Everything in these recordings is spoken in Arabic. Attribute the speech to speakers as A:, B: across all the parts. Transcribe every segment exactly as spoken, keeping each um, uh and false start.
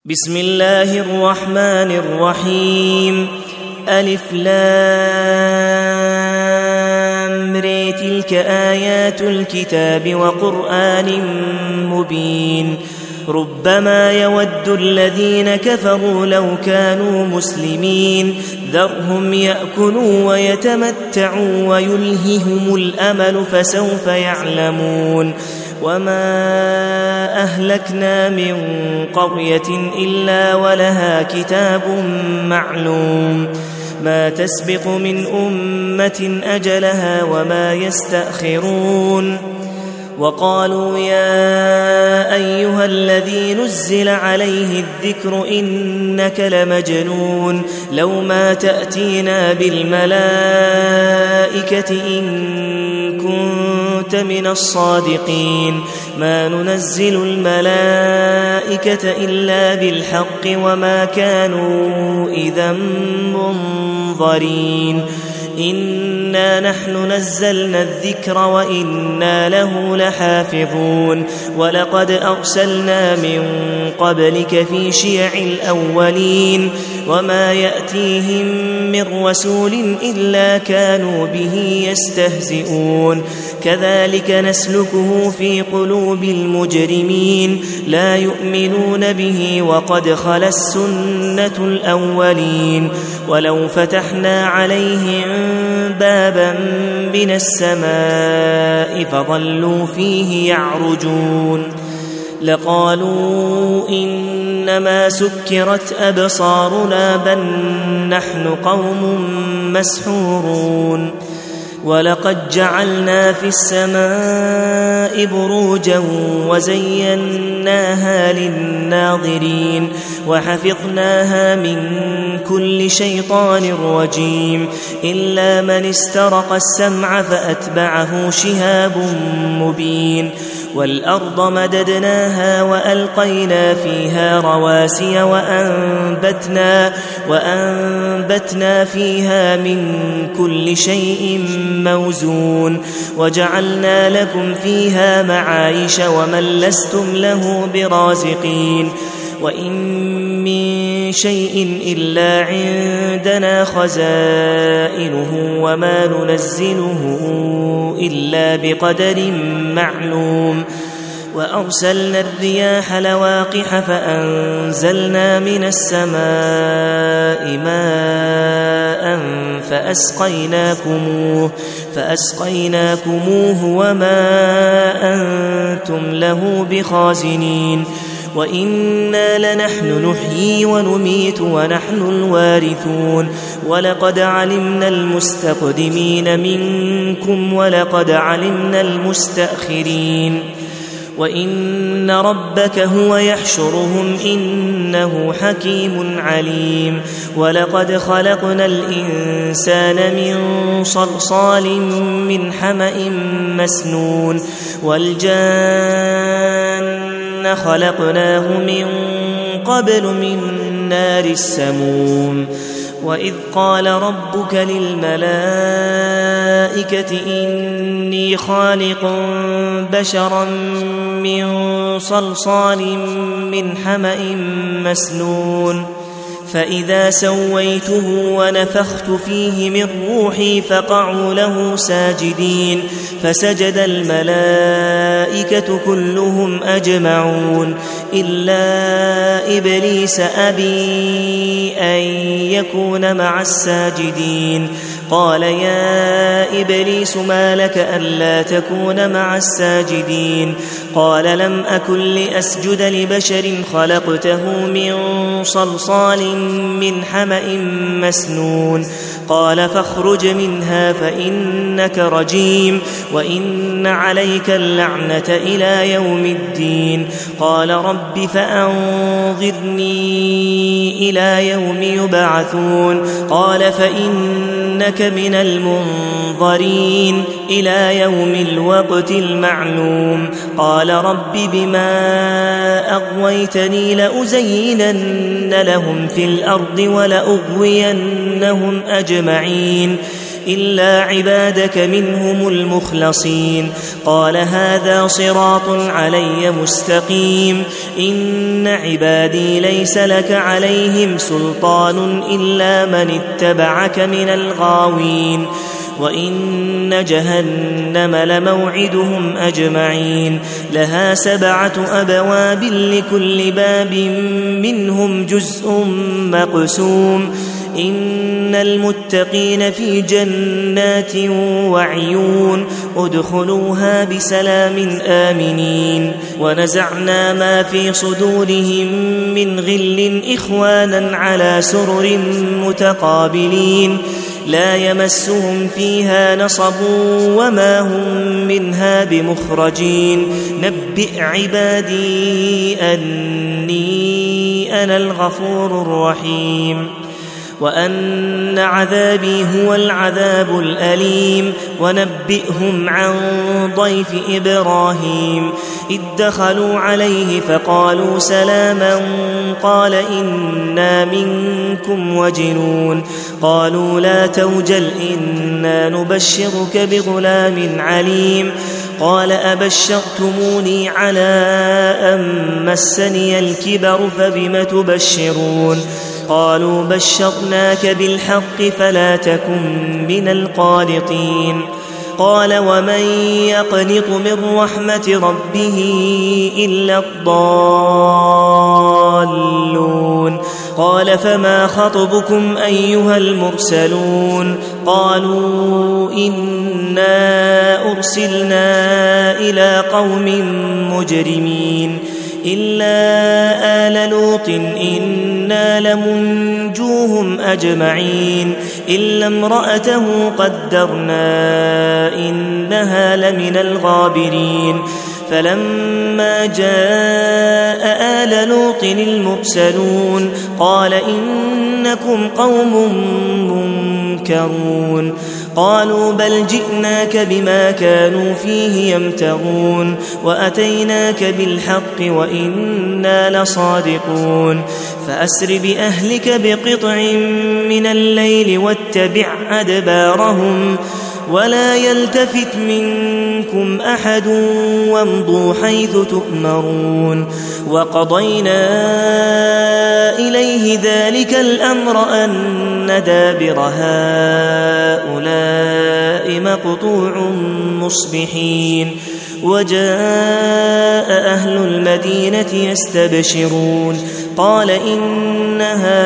A: بسم الله الرحمن الرحيم. ألف لام ر تلك آيات الكتاب وقرآن مبين. ربما يود الذين كفروا لو كانوا مسلمين ذرهم يأكلوا ويتمتعوا ويلههم الأمل فسوف يعلمون. وما أهلكنا من قرية إلا ولها كتاب معلوم ما تسبق من أمة أجلها وما يستأخرون. وقالوا يا أيها الذي نزل عليه الذكر إنك لمجنون لو ما تأتينا بالملائكة إن كنت من الصادقين ما ننزل الملائكة إلا بالحق وما كانوا إذا منظرين. إنا نحن نزلنا الذكر وإنا له لحافظون. ولقد أرسلنا من قبلك في شيع الأولين وما يأتيهم من رسول إلا كانوا به يستهزئون. كذلك نسلكه في قلوب المجرمين لا يؤمنون به وقد خلت سنة الأولين. ولو فتحنا عليهم بابا من السماء فظلوا فيه يعرجون لقالوا إنما سكرت أبصارنا بل نحن قوم مسحورون. ولقد جعلنا في السماء بروجا وزيناها للناظرين وحفظناها من كل شيطان رجيم إلا من استرق السمع فأتبعه شهاب مبين. والأرض مددناها وألقينا فيها رواسي وأنبتنا, وأنبتنا فيها من كل شيء موزون وجعلنا لكم فيها معايش ومن لستم له برازقين. وإن من شيء إلا عندنا خزائنه وما ننزله إلا بقدر معلوم. وأرسلنا الرياح لواقح فأنزلنا من السماء ماء فأسقيناكموه, فأسقيناكموه وما أنتم له بخازنين. وإنا لنحن نحيي ونميت ونحن الوارثون. ولقد علمنا المستقدمين منكم ولقد علمنا المستأخرين. وإن ربك هو يحشرهم إنه حكيم عليم. ولقد خلقنا الإنسان من صلصال من حمأ مسنون والجان خلقناه من قبل من نار السموم. وإذ قال ربك للملائكة إني خالق بشرا من صلصال من حمأ مسنون فإذا سويته ونفخت فيه من روحي فقعوا له ساجدين فسجد الملائكة كلهم أجمعون إلا إبليس أبي أن يكون مع الساجدين. قال يا إبليس ما لك ألا تكون مع الساجدين؟ قال لم أكن لأسجد لبشر خلقته من صلصال من حمأ مسنون. قال فاخرج منها فإنك رجيم وإن عليك اللعنة إلى يوم الدين. قال رب فأنظرني إلى يوم يبعثون. قال فإنك من المنظرين إلى يوم الوقت المعلوم. قال رب بما أغويتني لأزينن لهم في الأرض ولأغوينهم أجمعين إلا عبادك منهم المخلصين قال هذا صراط علي مستقيم إن عبادي ليس لك عليهم سلطان إلا من اتبعك من الغاوين وإن جهنم لموعدهم أجمعين لها سبعة أبواب لكل باب منهم جزء مقسوم إن المتقين في جنات وعيون ادخلوها بسلام آمنين ونزعنا ما في صدورهم من غل إخوانا على سرر متقابلين لا يمسهم فيها نصب وما هم منها بمخرجين نبئ عبادي أني أنا الغفور الرحيم وأن عذابي هو العذاب الأليم ونبئهم عن ضيف إبراهيم إذ دخلوا عليه فقالوا سلاما قال إنا منكم وجنون قالوا لا توجل إنا نبشرك بغلام عليم قال أبشرتموني على أن مسني الكبر فبم تبشرون قالوا بشرناك بالحق فلا تكن من القانطين قال ومن يقنط من رحمة ربه إلا الضالون قال فما خطبكم أيها المرسلون قالوا إنا أرسلنا إلى قوم مجرمين إلا آل لوط إنا لمنجوهم أجمعين إلا امرأته قدرنا إنها لمن الغابرين فلما جاء آل لوط المرسلون قال إنكم قوم منكرون قالوا بل جئناك بما كانوا فيه يمترون وأتيناك بالحق وإنا لصادقون فأسر بأهلك بقطع من الليل واتبع أدبارهم ولا يلتفت منكم أحد وامضوا حيث تؤمرون وقضينا إليه ذلك الأمر أن دابر هؤلاء مقطوع مصبحين وجاء أهل المدينة يستبشرون قال إن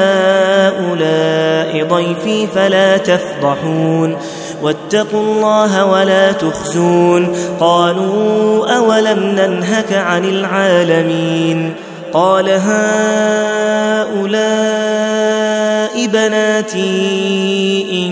A: هؤلاء ضيفي فلا تفضحون واتقوا الله ولا تخزون قالوا أولم ننهك عن العالمين قال هؤلاء بناتي إن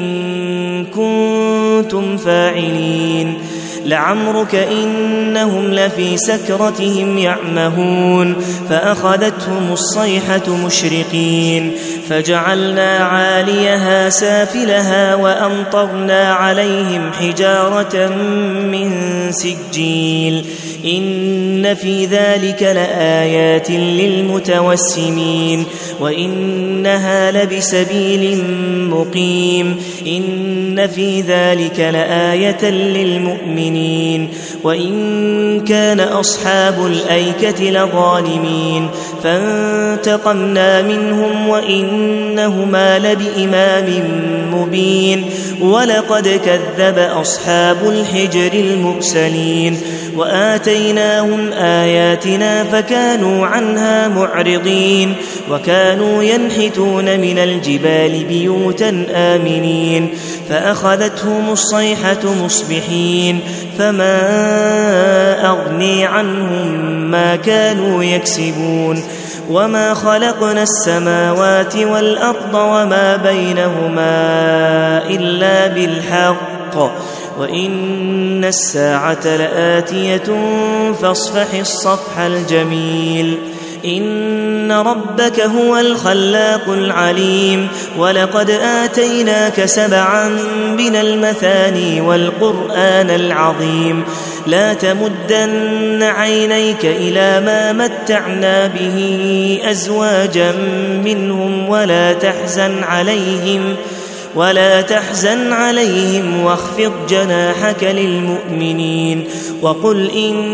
A: كنتم فاعلين لعمرك إنهم لفي سكرتهم يعمهون فأخذتهم الصيحة مشرقين فجعلنا عاليها سافلها وأمطرنا عليهم حجارة من سجيل إن في ذلك لآيات للمتوسمين وإنها لبسبيل مقيم إن في ذلك لآية للمؤمنين وإن كان أصحاب الأيكة لظالمين فانتقمنا منهم وإنهما لبإمام مبين ولقد كذب أصحاب الحجر المرسلين وآتيناهم آياتنا فكانوا عنها معرضين وكانوا ينحتون من الجبال بيوتا آمنين فأخذتهم الصيحة مصبحين فما أغني عنهم ما كانوا يكسبون وما خلقنا السماوات والأرض وما بينهما إلا بالحق وإن الساعة لآتية فاصفح الصفح الجميل إن ربك هو الخلاق العليم ولقد آتيناك سبعا من المثاني والقرآن العظيم لا تمدن عينيك إلى ما متعنا به أزواجا منهم ولا تحزن عليهم ولا تحزن عليهم واخفض جناحك للمؤمنين وقل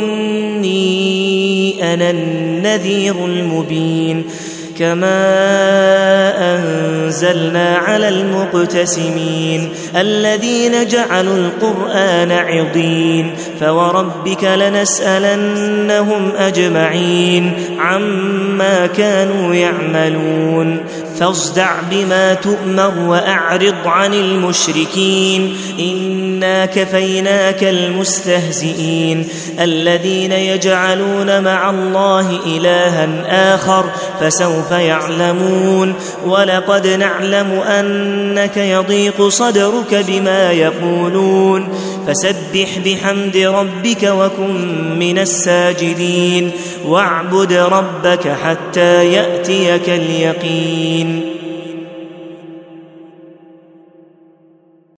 A: إني أنا النذير المبين كما أنزلنا على المقتسمين الذين جعلوا القرآن عضين فوربك لنسألنهم أجمعين عما كانوا يعملون فاصدع بما تؤمر وأعرض عن المشركين إنا كفيناك المستهزئين الذين يجعلون مع الله إلها آخر فسوف يعلمون ولقد نعلم أنك يضيق صدرك بما يقولون فسبح بحمد ربك وكن من الساجدين واعبد ربك حتى يأتيك اليقين